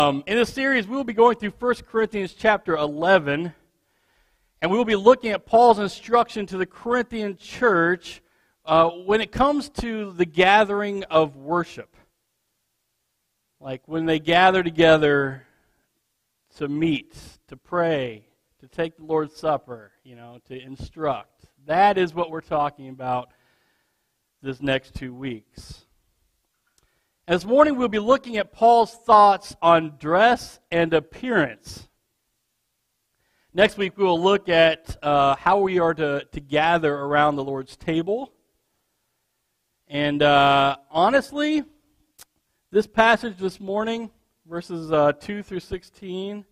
In this series, we will be going through 1 Corinthians chapter 11, and we will be looking at Paul's instruction to the Corinthian church when it comes to the gathering of worship. Like when they gather together to meet, to pray, to take the Lord's Supper, to instruct. That is what we're talking about this next 2 weeks. This morning we'll be looking at Paul's thoughts on dress and appearance. Next week we will look at how we are to gather around the Lord's table. And honestly, this passage this morning, verses 2 through 16,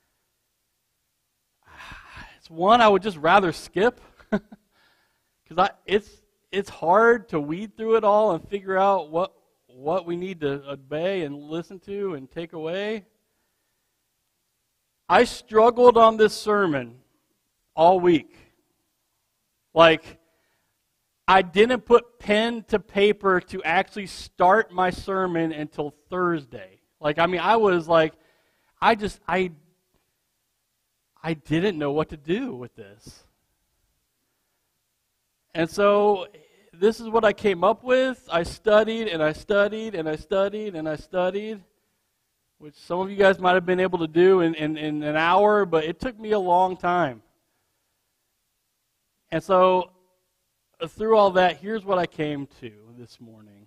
it's one I would just rather skip. Because it's hard to weed through it all and figure out what we need to obey and listen to and take away. I struggled on this sermon all week. Like, I didn't put pen to paper to actually start my sermon until Thursday. I was like, I didn't know what to do with this. And so this is what I came up with. I studied and I studied and I studied and I studied, which some of you guys might have been able to do in an hour, but it took me a long time. And so through all that, here's what I came to this morning.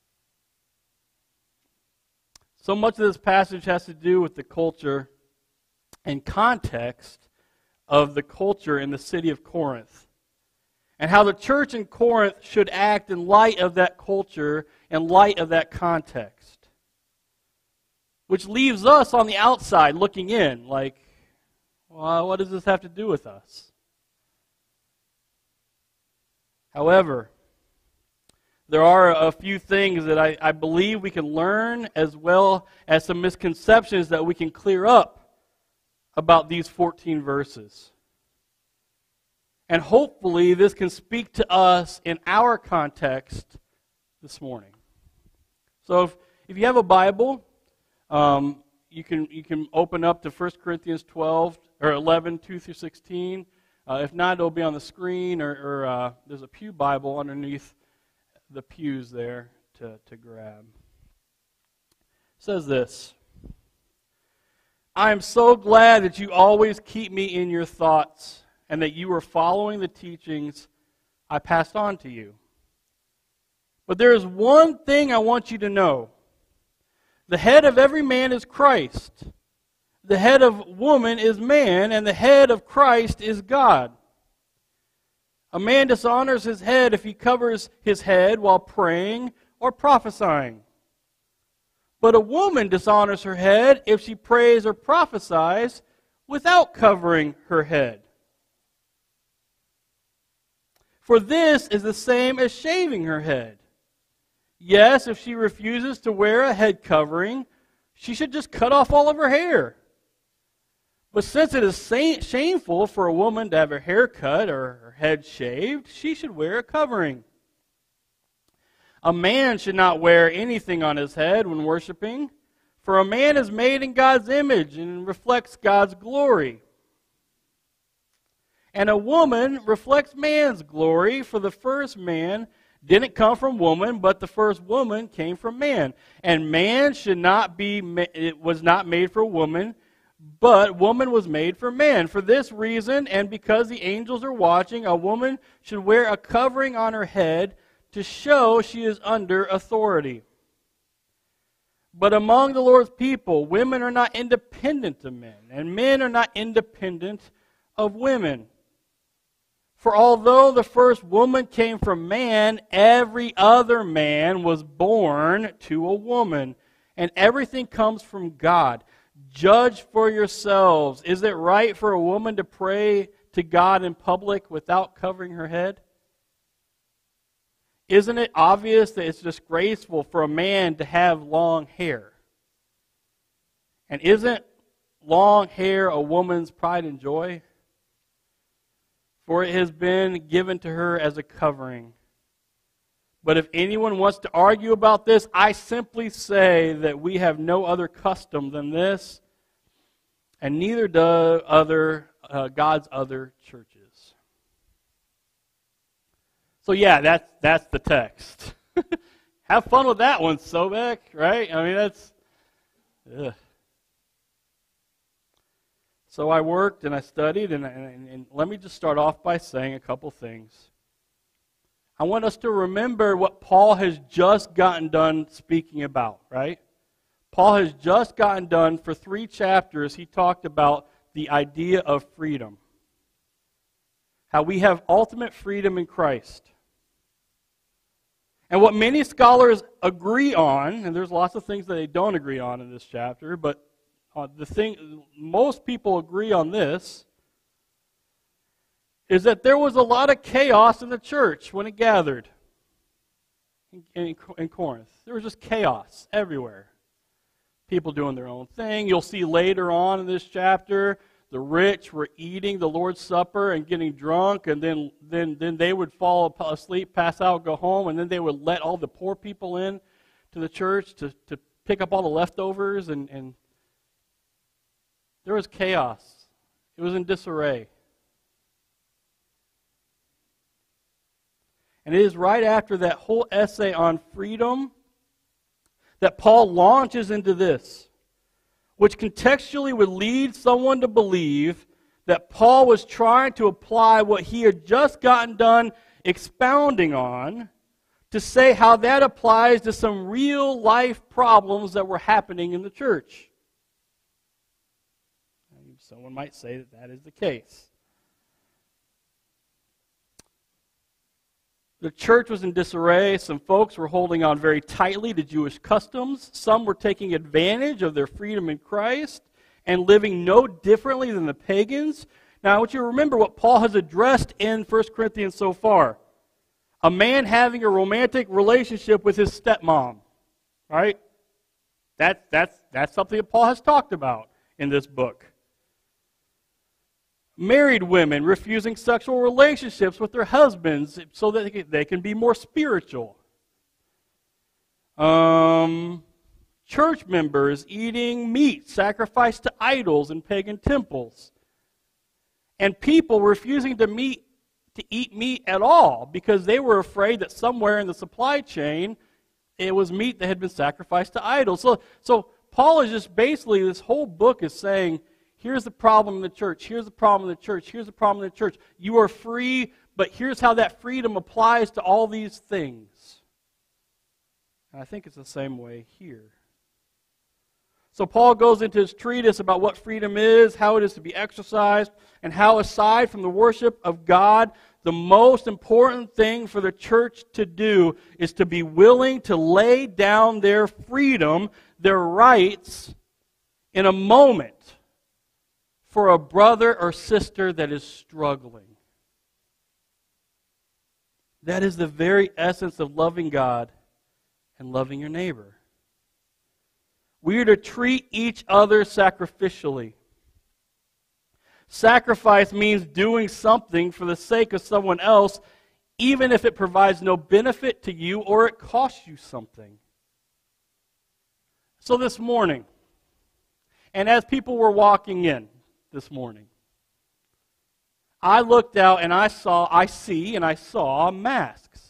So much of this passage has to do with the culture and context of the culture in the city of Corinth, and how the church in Corinth should act in light of that culture, in light of that context. Which leaves us on the outside looking in, like, well, what does this have to do with us? However, there are a few things that I believe we can learn, as well as some misconceptions that we can clear up about these 14 verses. And hopefully this can speak to us in our context this morning. So if you have a Bible, you can open up to 1 Corinthians 11, 2 through 16. If not, it'll be on the screen, or there's a pew Bible underneath the pews there to grab. It says this: I am so glad that you always keep me in your thoughts, and that you are following the teachings I passed on to you. But there is one thing I want you to know. The head of every man is Christ. The head of woman is man, and the head of Christ is God. A man dishonors his head if he covers his head while praying or prophesying. But a woman dishonors her head if she prays or prophesies without covering her head. For this is the same as shaving her head. Yes, if she refuses to wear a head covering, she should just cut off all of her hair. But since it is shameful for a woman to have her hair cut or her head shaved, she should wear a covering. A man should not wear anything on his head when worshiping, for a man is made in God's image and reflects God's glory. And a woman reflects man's glory, for the first man didn't come from woman, but the first woman came from man. And man was not made for woman, but woman was made for man. For this reason, and because the angels are watching, a woman should wear a covering on her head to show she is under authority. But among the Lord's people, women are not independent of men, and men are not independent of women. For although the first woman came from man, every other man was born to a woman, and everything comes from God. Judge for yourselves. Is it right for a woman to pray to God in public without covering her head? Isn't it obvious that it's disgraceful for a man to have long hair? And isn't long hair a woman's pride and joy? For it has been given to her as a covering. But if anyone wants to argue about this, I simply say that we have no other custom than this, and neither do God's other churches. So yeah, that's the text. Have fun with that one, Sobek, right? I mean, that's... Ugh. So I worked and I studied, and let me just start off by saying a couple things. I want us to remember what Paul has just gotten done speaking about, right? Paul has just gotten done, for 3 chapters, he talked about the idea of freedom. How we have ultimate freedom in Christ. And what many scholars agree on, and there's lots of things that they don't agree on in this chapter, but the thing most people agree on this is that there was a lot of chaos in the church when it gathered in Corinth. There was just chaos everywhere. People doing their own thing. You'll see later on in this chapter, the rich were eating the Lord's Supper and getting drunk, and then they would fall asleep, pass out, go home, and then they would let all the poor people in to the church to pick up all the leftovers, and there was chaos. It was in disarray. And it is right after that whole essay on freedom that Paul launches into this, which contextually would lead someone to believe that Paul was trying to apply what he had just gotten done expounding on to say how that applies to some real life problems that were happening in the church. Someone might say that that is the case. The church was in disarray. Some folks were holding on very tightly to Jewish customs. Some were taking advantage of their freedom in Christ and living no differently than the pagans. Now, I want you to remember what Paul has addressed in 1 Corinthians so far. A man having a romantic relationship with his stepmom. Right? That's something that Paul has talked about in this book. Married women refusing sexual relationships with their husbands so that they can be more spiritual. Church members eating meat sacrificed to idols in pagan temples. And people refusing to eat meat at all because they were afraid that somewhere in the supply chain it was meat that had been sacrificed to idols. So Paul is just basically, this whole book is saying, here's the problem in the church. Here's the problem in the church. Here's the problem in the church. You are free, but here's how that freedom applies to all these things. And I think it's the same way here. So Paul goes into his treatise about what freedom is, how it is to be exercised, and how aside from the worship of God, the most important thing for the church to do is to be willing to lay down their freedom, their rights, in a moment, for a brother or sister that is struggling. That is the very essence of loving God and loving your neighbor. We are to treat each other sacrificially. Sacrifice means doing something for the sake of someone else, even if it provides no benefit to you or it costs you something. So this morning, and as people were walking in this morning, I looked out and I saw masks.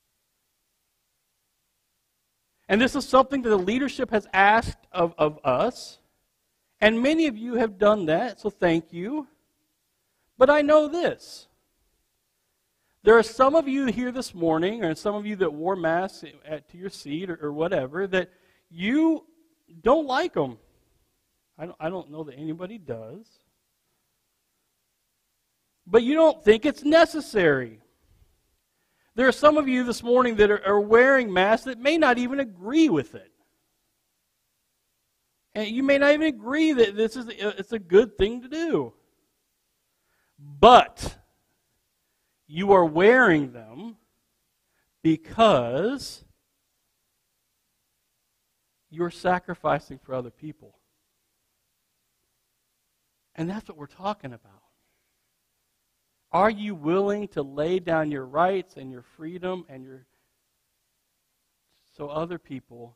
And this is something that the leadership has asked of us. And many of you have done that, so thank you. But I know this. There are some of you here this morning, or some of you that wore masks to your seat or whatever, that you don't like them. I don't know that anybody does. But you don't think it's necessary. There are some of you this morning that are wearing masks that may not even agree with it. And you may not even agree that it's a good thing to do. But you are wearing them because you're sacrificing for other people. And that's what we're talking about. Are you willing to lay down your rights and your freedom and so other people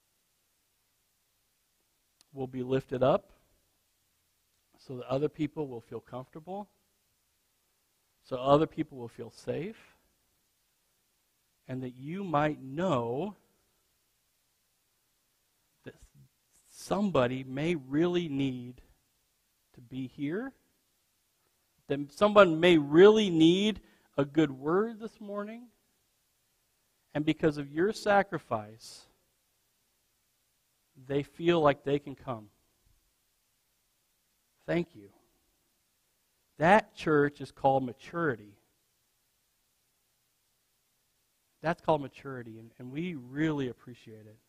will be lifted up, so that other people will feel comfortable, so other people will feel safe, and that you might know that somebody may really need to be here, that someone may really need a good word this morning, and because of your sacrifice, they feel like they can come. Thank you. That, church, is called maturity. That's called maturity, and we really appreciate it.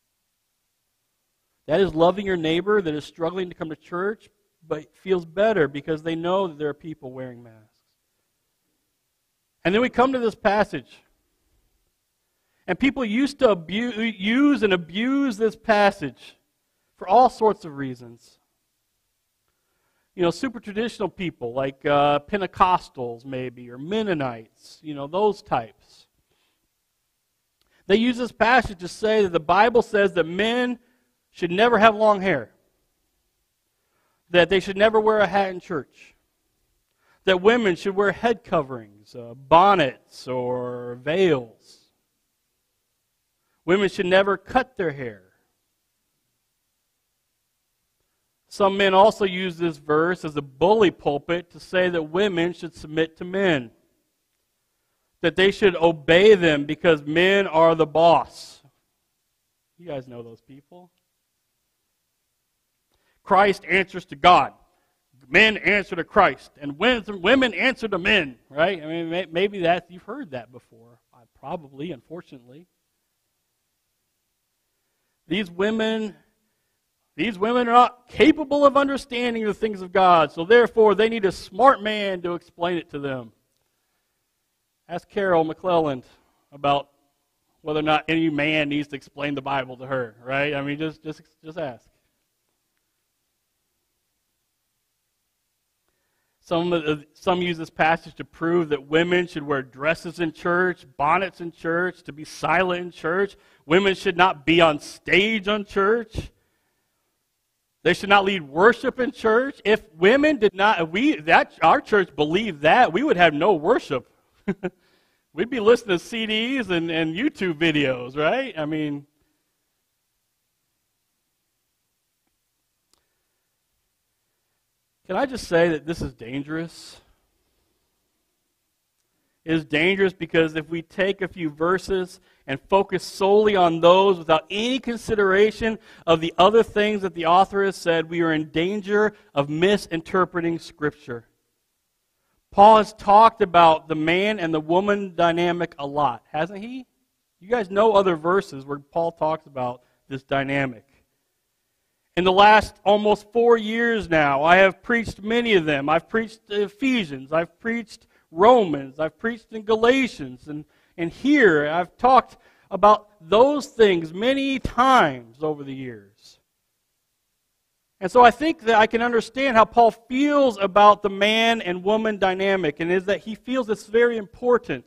That is loving your neighbor that is struggling to come to church, but feels better because they know that there are people wearing masks. And then we come to this passage. And people used to use and abuse this passage for all sorts of reasons. You know, super traditional people like Pentecostals maybe, or Mennonites, you know, those types. They use this passage to say that the Bible says that men should never have long hair, that they should never wear a hat in church, that women should wear head coverings, bonnets, or veils. Women should never cut their hair. Some men also use this verse as a bully pulpit to say that women should submit to men, that they should obey them because men are the boss. You guys know those people. Christ answers to God. Men answer to Christ. And women answer to men, right? I mean, maybe you've heard that before. Probably, unfortunately. These women are not capable of understanding the things of God, so therefore they need a smart man to explain it to them. Ask Carol McClelland about whether or not any man needs to explain the Bible to her, right? I mean, just ask. Some use this passage to prove that women should wear dresses in church, bonnets in church, to be silent in church. Women should not be on stage on church. They should not lead worship in church. If women did not, our church believed that, we would have no worship. We'd be listening to CDs and YouTube videos, right? I mean, can I just say that this is dangerous? It is dangerous because if we take a few verses and focus solely on those without any consideration of the other things that the author has said, we are in danger of misinterpreting Scripture. Paul has talked about the man and the woman dynamic a lot, hasn't he? You guys know other verses where Paul talks about this dynamic. In the last almost 4 years now, I have preached many of them. I've preached Ephesians, I've preached Romans, I've preached in Galatians, and here I've talked about those things many times over the years. And so I think that I can understand how Paul feels about the man and woman dynamic, and is that he feels it's very important.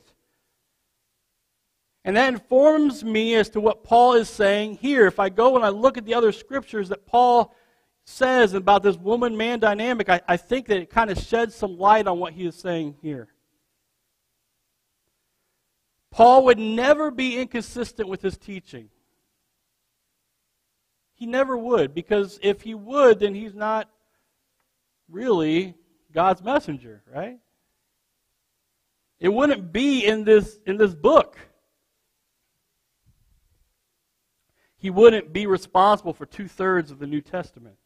And that informs me as to what Paul is saying here. If I go and I look at the other scriptures that Paul says about this woman-man dynamic, I think that it kind of sheds some light on what he is saying here. Paul would never be inconsistent with his teaching. He never would, because if he would, then he's not really God's messenger, right? It wouldn't be in this book. He wouldn't be responsible for 2/3 of the New Testament.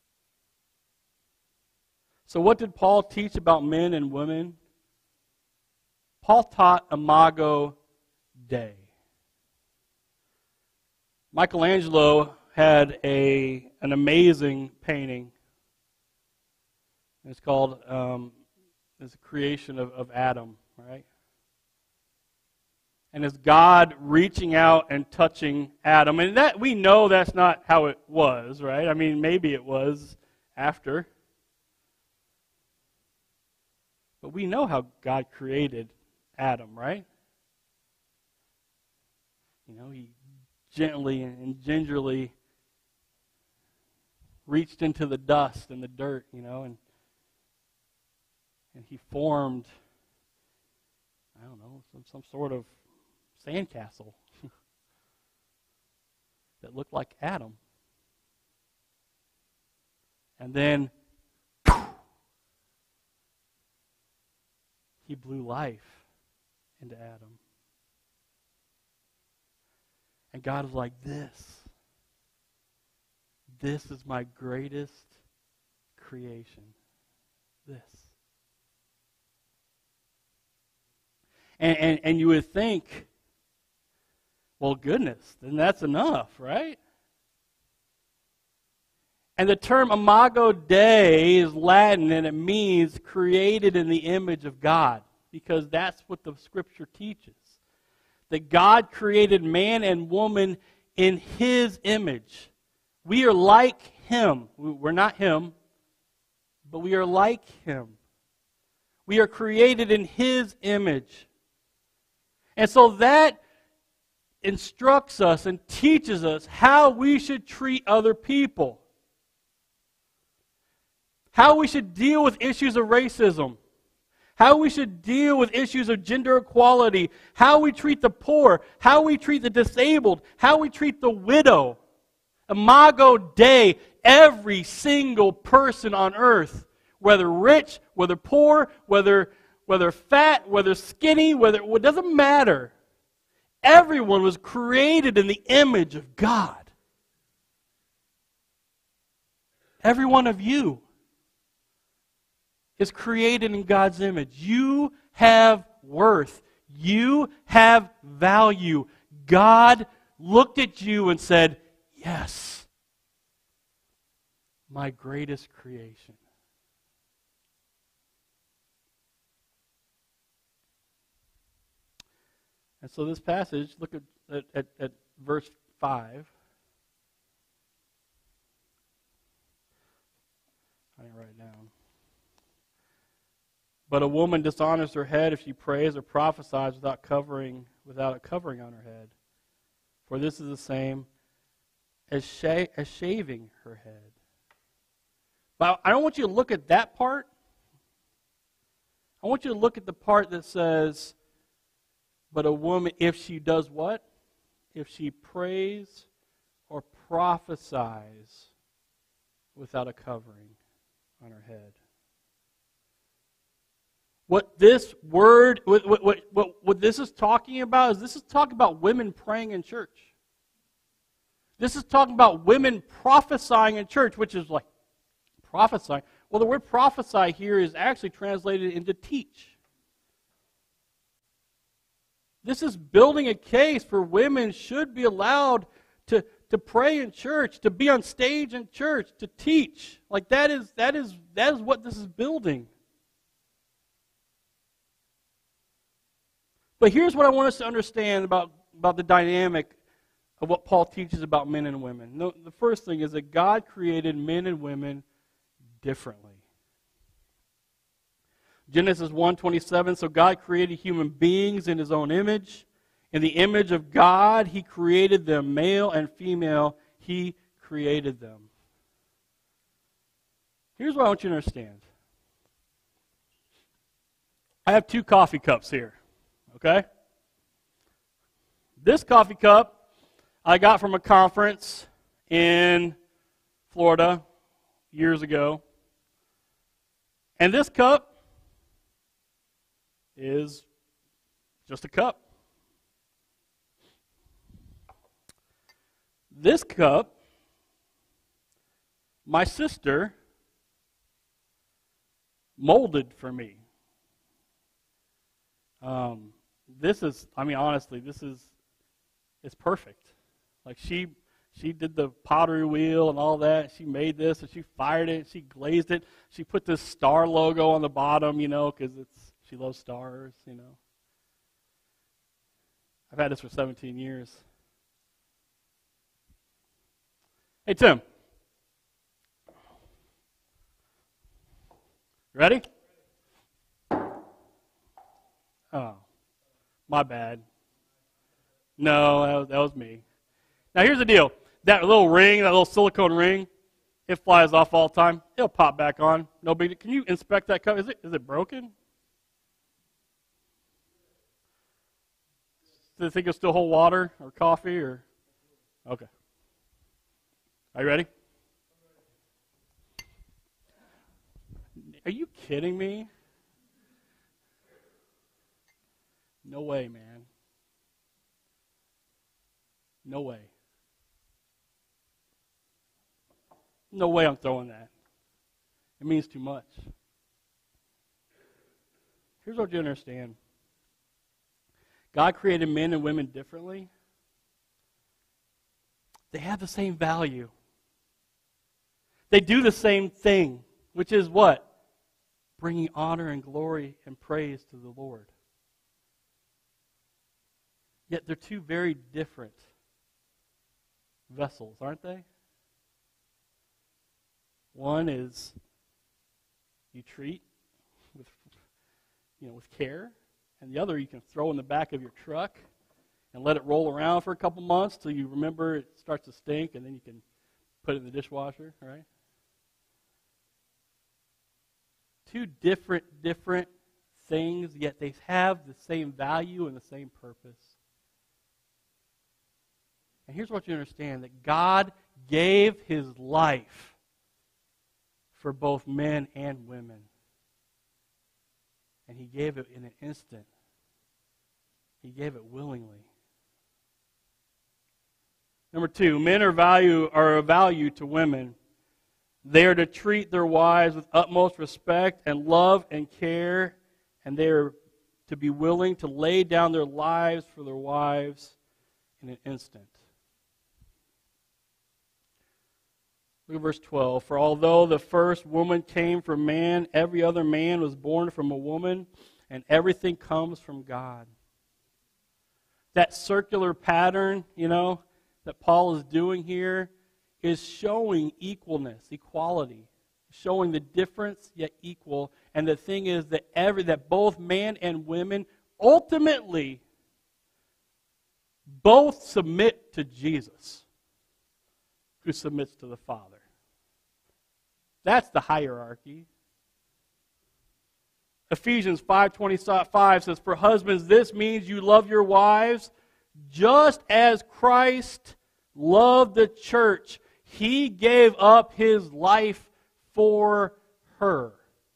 So what did Paul teach about men and women? Paul taught Imago Dei. Michelangelo had an amazing painting. It's called it's a creation of Adam, right? And it's God reaching out and touching Adam. And that we know that's not how it was, right? I mean, maybe it was after. But we know how God created Adam, right? You know, he gently and gingerly reached into the dust and the dirt, and he formed, I don't know, some sort of sandcastle that looked like Adam. And then he blew life into Adam. And God was like, this is my greatest creation. This. And you would think, well, goodness, then that's enough, right? And the term imago Dei is Latin, and it means created in the image of God, because that's what the Scripture teaches. That God created man and woman in His image. We are like Him. We're not Him, but we are like Him. We are created in His image. And so that instructs us and teaches us how we should treat other people. How we should deal with issues of racism. How we should deal with issues of gender equality. How we treat the poor. How we treat the disabled. How we treat the widow. Imago Dei, every single person on earth, whether rich, whether poor, whether fat, whether skinny, it doesn't matter. Everyone was created in the image of God. Every one of you is created in God's image. You have worth. You have value. God looked at you and said, yes, my greatest creation. And so this passage, look at verse 5. I didn't write it down. But a woman dishonors her head if she prays or prophesies without a covering on her head. For this is the same as shaving her head. But I don't want you to look at that part. I want you to look at the part that says, but a woman, if she does what? If she prays or prophesies without a covering on her head. What this word, what this is talking about is this is talking about women praying in church. This is talking about women prophesying in church, which is like prophesying. Well, the word prophesy here is actually translated into teach. This is building a case for women should be allowed to pray in church, to be on stage in church, to teach. Like that is what this is building. But here's what I want us to understand about the dynamic of what Paul teaches about men and women. The first thing is that God created men and women differently. Genesis 1:27, so God created human beings in His own image. In the image of God, He created them, male and female, He created them. Here's what I want you to understand. I have 2 coffee cups here. Okay? This coffee cup I got from a conference in Florida years ago. And this cup is just a cup. This cup, my sister molded for me. This is, honestly, it's perfect. Like she did the pottery wheel and all that. She made this and she fired it. She glazed it. She put this star logo on the bottom, because she loves stars, I've had this for 17 years. Hey, Tim. Ready? Oh, my bad. No, that was me. Now here's the deal. That little ring, that little silicone ring, it flies off all the time. It'll pop back on. No big deal. Can you inspect that cup? Is it broken? Do you think it'll still hold water or coffee or? Okay. Are you ready? Are you kidding me? No way, man. No way. No way I'm throwing that. It means too much. Here's what you understand. God created men and women differently. They have the same value. They do the same thing, which is what? Bringing honor and glory and praise to the Lord. Yet they're two very different vessels, aren't they? One is you treat with care, and the other you can throw in the back of your truck and let it roll around for a couple months till you remember it starts to stink, and then you can put it in the dishwasher, right? Two different things, yet they have the same value and the same purpose. And here's what you understand, that God gave His life for both men and women. And He gave it in an instant. He gave it willingly. Number two, men are of value to women. They are to treat their wives with utmost respect and love and care, and they are to be willing to lay down their lives for their wives in an instant. Look at verse 12. For although the first woman came from man, every other man was born from a woman, and everything comes from God. That circular pattern, that Paul is doing here is showing equality, showing the difference yet equal. And the thing is that both man and women ultimately both submit to Jesus, who submits to the Father. That's the hierarchy. Ephesians 5:25 says, "For husbands, this means you love your wives just as Christ loved the church. He gave up His life for her."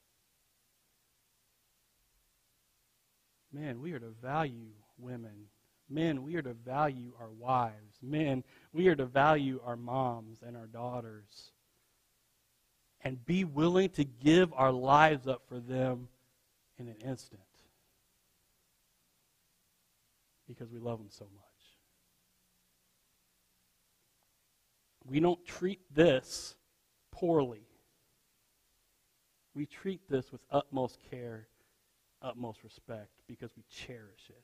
Men, we are to value women. Men, we are to value our wives. Men, we are to value our moms and our daughters. And be willing to give our lives up for them in an instant. Because we love them so much. We don't treat this poorly. We treat this with utmost care, utmost respect, because we cherish it.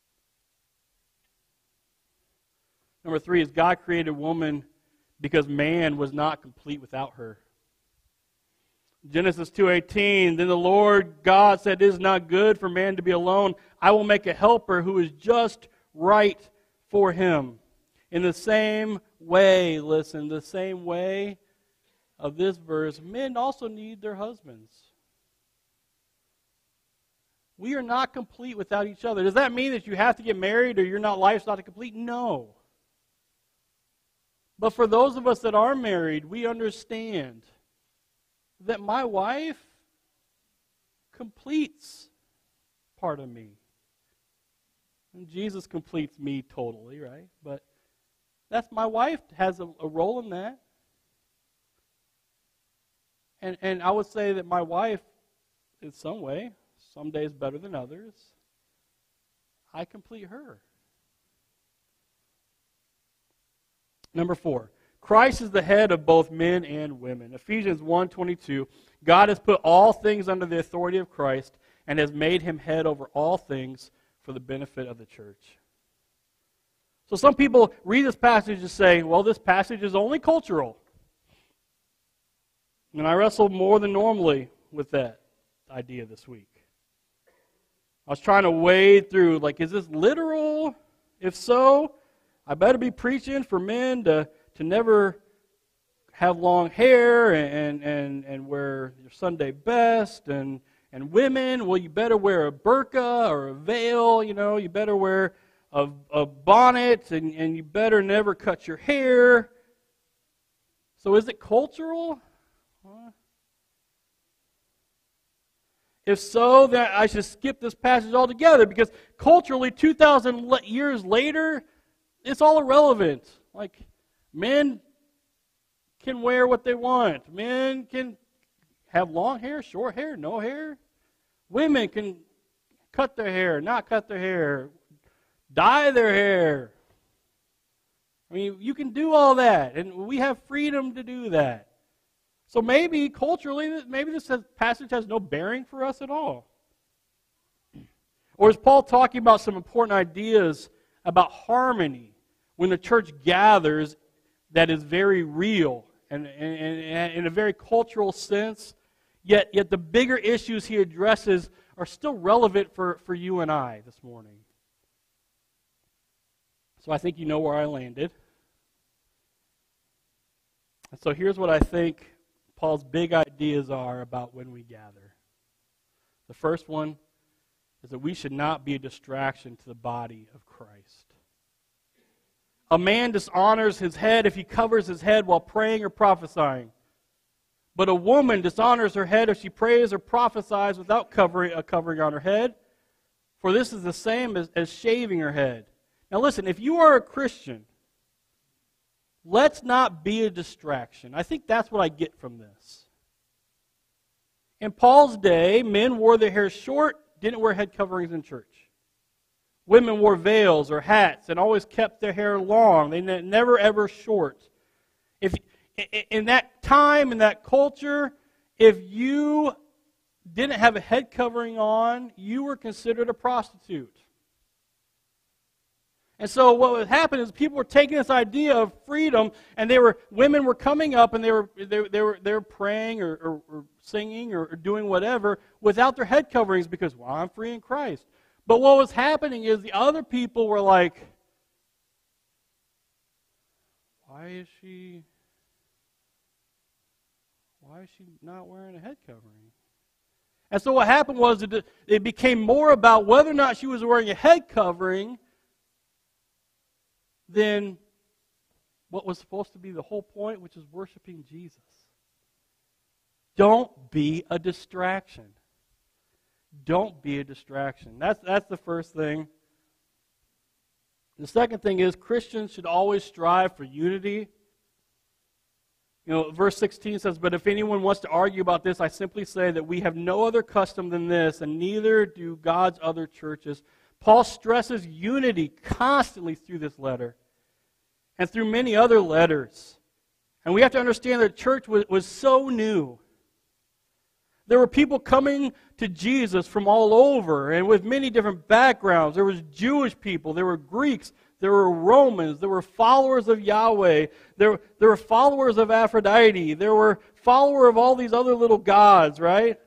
Number three is God created woman because man was not complete without her. Genesis 2:18, then the Lord God said, "It is not good for man to be alone. I will make a helper who is just right for him." In the same way, listen, the same way of this verse, men also need their husbands. We are not complete without each other. Does that mean that you have to get married or life's not complete? No. But for those of us that are married, we understand that my wife completes part of me. And Jesus completes me totally, right? But that's my wife has a role in that. And I would say that my wife, in some way, some days better than others, I complete her. Number 4, Christ is the head of both men and women. Ephesians 1:22, God has put all things under the authority of Christ and has made Him head over all things for the benefit of the church. So some people read this passage and say, well, this passage is only cultural. And I wrestled more than normally with that idea this week. I was trying to wade through, is this literal? If so, I better be preaching for men to never have long hair and wear your Sunday best, and women, well, you better wear a burqa or a veil, you better wear a bonnet, and you better never cut your hair. So is it cultural? If so, then I should skip this passage altogether, because culturally, 2,000 years later, it's all irrelevant. Like, men can wear what they want. Men can have long hair, short hair, no hair. Women can cut their hair, not cut their hair, dye their hair. I mean, you can do all that, and we have freedom to do that. So maybe culturally, maybe this passage has no bearing for us at all. Or is Paul talking about some important ideas about harmony when the church gathers that is very real and in a very cultural sense, yet the bigger issues he addresses are still relevant for you and I this morning? So I think you know where I landed. And so here's what I think Paul's big ideas are about when we gather. The first one is that we should not be a distraction to the body of Christ. A man dishonors his head if he covers his head while praying or prophesying. But a woman dishonors her head if she prays or prophesies without a covering on her head. For this is the same as shaving her head. Now listen, if you are a Christian, let's not be a distraction. I think that's what I get from this. In Paul's day, men wore their hair short, didn't wear head coverings in church. Women wore veils or hats and always kept their hair long. They never ever short. If in that time, in that culture, if you didn't have a head covering on, you were considered a prostitute. And so what would happen is people were taking this idea of freedom, and women were coming up and they were praying or singing or doing whatever without their head coverings because, well, I'm free in Christ. But what was happening is the other people were like, why is she not wearing a head covering? And so what happened was it became more about whether or not she was wearing a head covering than what was supposed to be the whole point, which is worshiping Jesus. Don't be a distraction. Don't be a distraction. That's the first thing. The second thing is Christians should always strive for unity. Verse 16 says, "But if anyone wants to argue about this, I simply say that we have no other custom than this, and neither do God's other churches." Paul stresses unity constantly through this letter and through many other letters. And we have to understand that the church was so new. There were people coming to Jesus from all over and with many different backgrounds. There was Jewish people, there were Greeks, there were Romans, there were followers of Yahweh, there were followers of Aphrodite, there were followers of all these other little gods, right?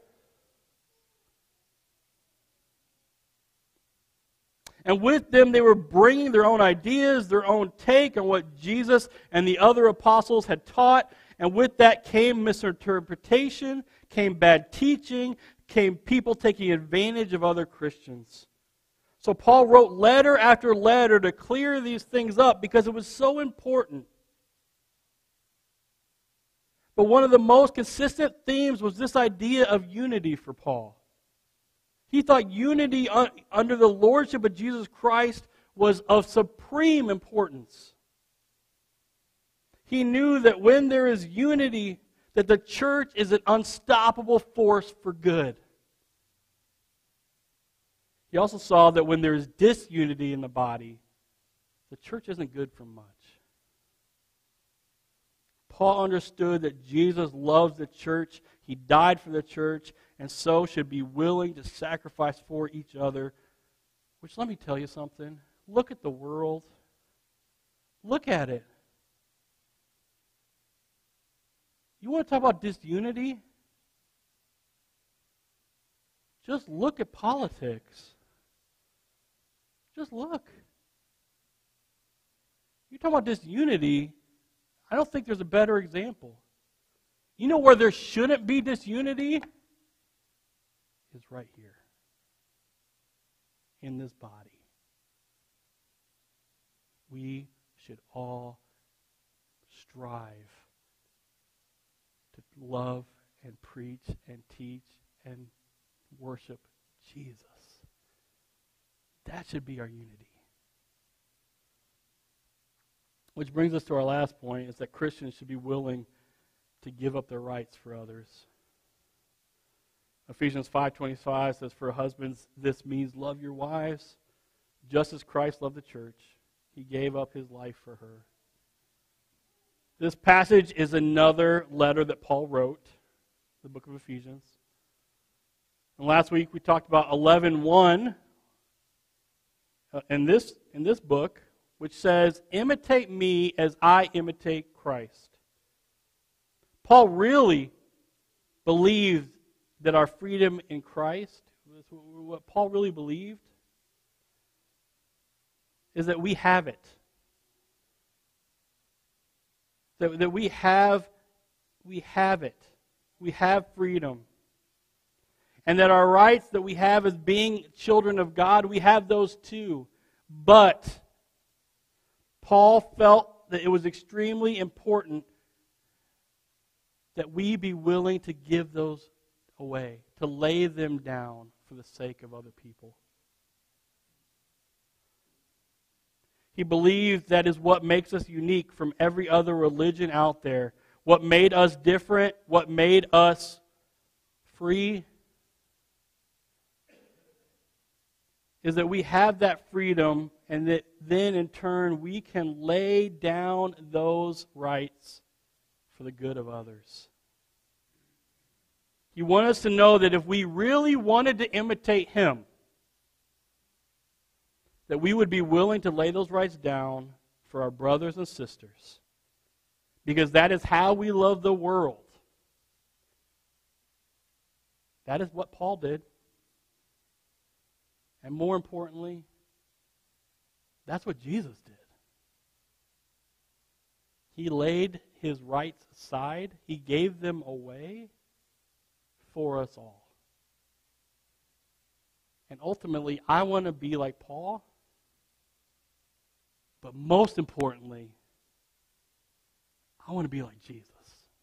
And with them, they were bringing their own ideas, their own take on what Jesus and the other apostles had taught. And with that came misinterpretation, came bad teaching, came people taking advantage of other Christians. So Paul wrote letter after letter to clear these things up because it was so important. But one of the most consistent themes was this idea of unity for Paul. He thought unity under the lordship of Jesus Christ was of supreme importance. He knew that when there is unity, that the church is an unstoppable force for good. He also saw that when there is disunity in the body, the church isn't good for much. Paul understood that Jesus loves the church, he died for the church, and so should be willing to sacrifice for each other. Which, let me tell you something. Look at the world. Look at it. You want to talk about disunity? Just look at politics. Just look. You're talking about disunity. I don't think there's a better example. You know where there shouldn't be disunity? Is right here. In this body. We should all strive to love and preach and teach and worship Jesus. That should be our unity. Which brings us to our last point, is that Christians should be willing to give up their rights for others. Ephesians 5:25 says, "For husbands, this means love your wives, just as Christ loved the church. He gave up his life for her." This passage is another letter that Paul wrote, the book of Ephesians. And last week we talked about 11:1 in this book, which says, "Imitate me as I imitate Christ." Paul really believed that our freedom in Christ, what Paul really believed, is that we have it. That we have it. We have freedom. And that our rights that we have as being children of God, we have those too. But Paul felt that it was extremely important that we be willing to give those away, to lay them down for the sake of other people. He believed that is what makes us unique from every other religion out there. What made us different, what made us free, is that we have that freedom, and that then in turn we can lay down those rights for the good of others. He wanted us to know that if we really wanted to imitate him, that we would be willing to lay those rights down for our brothers and sisters. Because that is how we love the world. That is what Paul did. And more importantly, that's what Jesus did. He laid his rights aside. He gave them away for us all. And ultimately, I want to be like Paul. But most importantly, I want to be like Jesus.